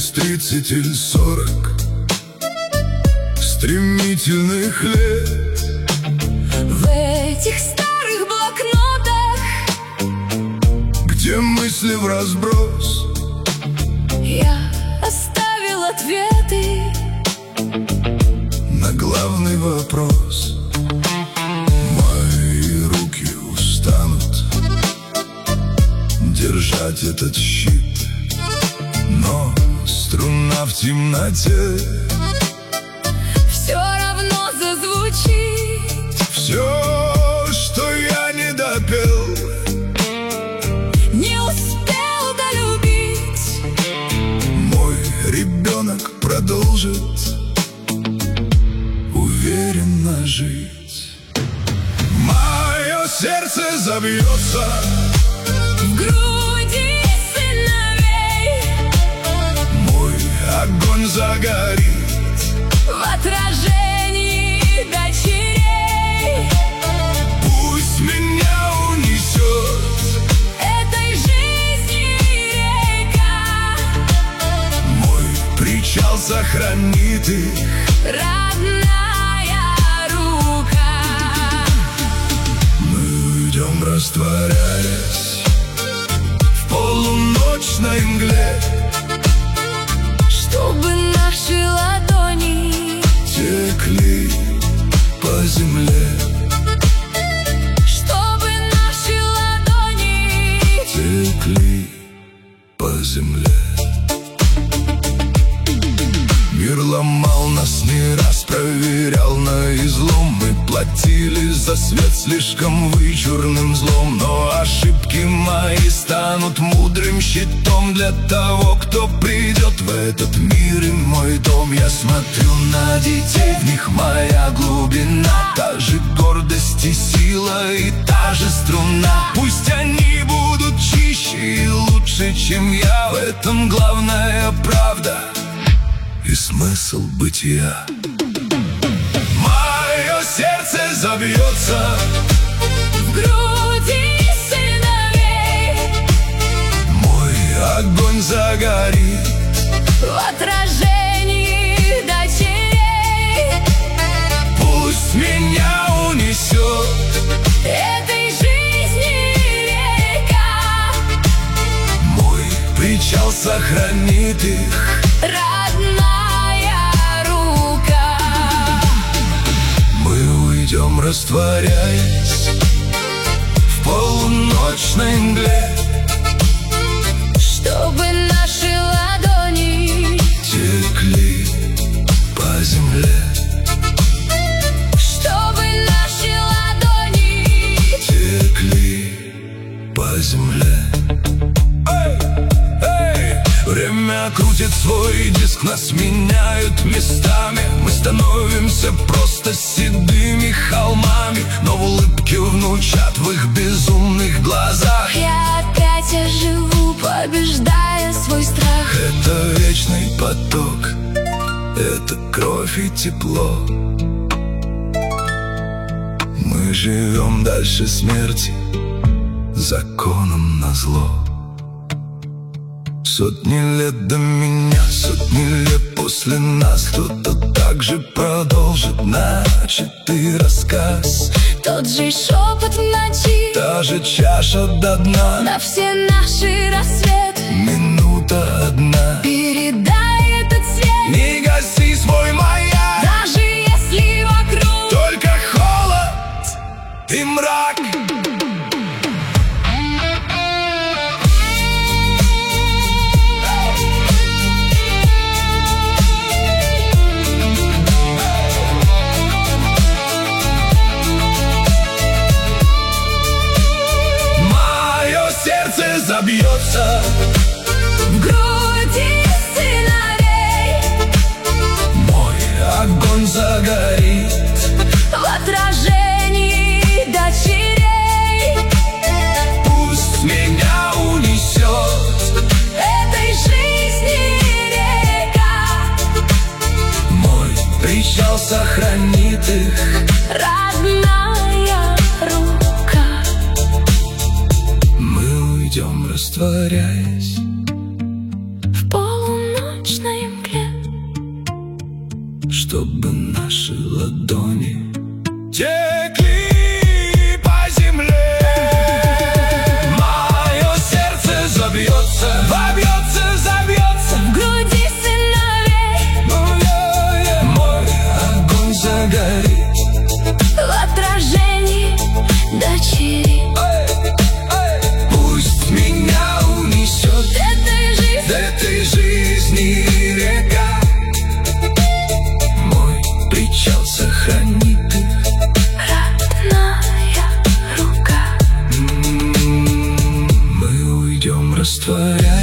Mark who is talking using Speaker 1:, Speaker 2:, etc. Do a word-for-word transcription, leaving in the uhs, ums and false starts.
Speaker 1: через тридцать или сорок стремительных лет.
Speaker 2: В этих старых блокнотах,
Speaker 1: где мысли вразброс,
Speaker 2: я оставил ответы
Speaker 1: на главный вопрос. Мои руки устанут держать этот щит, но струна в темноте
Speaker 2: все равно зазвучит.
Speaker 1: Все, что я не допел,
Speaker 2: не успел долюбить,
Speaker 1: мой ребенок продолжит уверенно жить. Мое сердце забьется
Speaker 2: в груди сыновей,
Speaker 1: мой огонь загорит
Speaker 2: в отражении дочерей.
Speaker 1: Пусть меня унесет
Speaker 2: Этой жизни река,
Speaker 1: мой причал сохранит их
Speaker 2: родная рука.
Speaker 1: Мы идем, растворяясь в полуночной мгле,
Speaker 2: чтобы наши ладони
Speaker 1: текли по земле,
Speaker 2: чтобы наши ладони
Speaker 1: текли по земле. Мир ломал нас не раз, проверял на излом. Мы платили за свет слишком вычурным злом, но ошибки мои станут мудрым щитом для того, кто придет в этот мир и мой дом. Я смотрю на детей, в них моя глубина, та же гордость и сила, и та же струна. Пусть они будут чище и лучше, чем я, в этом главная правда и смысл бытия. Мое сердце забьется
Speaker 2: в груди сыновей,
Speaker 1: мой огонь загорит
Speaker 2: в отражении дочерей.
Speaker 1: Пусть меня унесет
Speaker 2: Этой жизни река,
Speaker 1: мой причал сохранит их
Speaker 2: родная рука.
Speaker 1: Мы уйдем, растворяясь в полуночной мгле,
Speaker 2: Чтобы наши ладони
Speaker 1: текли по земле,
Speaker 2: Чтобы наши ладони
Speaker 1: текли по земле. Эй, эй! Время крутит свой диск, нас меняют местами. Мы становимся просто седыми холмами, но в улыбке внучат в их безумных глазах.
Speaker 2: Я опять оживу, побеждая свой страх.
Speaker 1: Это вечный поток, это кровь и тепло. Мы живем дальше смерти, законом назло. Сотни лет до меня, сотни лет после нас, кто-то также продолжит начатый рассказ.
Speaker 2: Тот же шепот в ночи,
Speaker 1: Та же чаша до дна,
Speaker 2: на все наши рассветы.
Speaker 1: минута одна.
Speaker 2: Передай этот свет,
Speaker 1: Не гаси свой маяк,
Speaker 2: даже если вокруг
Speaker 1: только холод и мрак. Мое сердце забьется
Speaker 2: в груди сыновей,
Speaker 1: мой огонь загорит
Speaker 2: в отражении дочерей.
Speaker 1: Пусть меня унесет
Speaker 2: Этой жизни река,
Speaker 1: мой причал сохранит их
Speaker 2: родная рука.
Speaker 1: Мы уйдем, растворяясь
Speaker 2: В полуночь вечной мгле,
Speaker 1: чтобы наши ладони текли по земле. Мое сердце забьется, вобьется, забьется
Speaker 2: в груди сыновей.
Speaker 1: Мой огонь загорит
Speaker 2: В отражении дочери.
Speaker 1: Пусть меня унесет
Speaker 2: Этой жизни,
Speaker 1: этой жизни река. Мой причал сохранит их
Speaker 2: родная рука.
Speaker 1: Мы уйдем, растворяя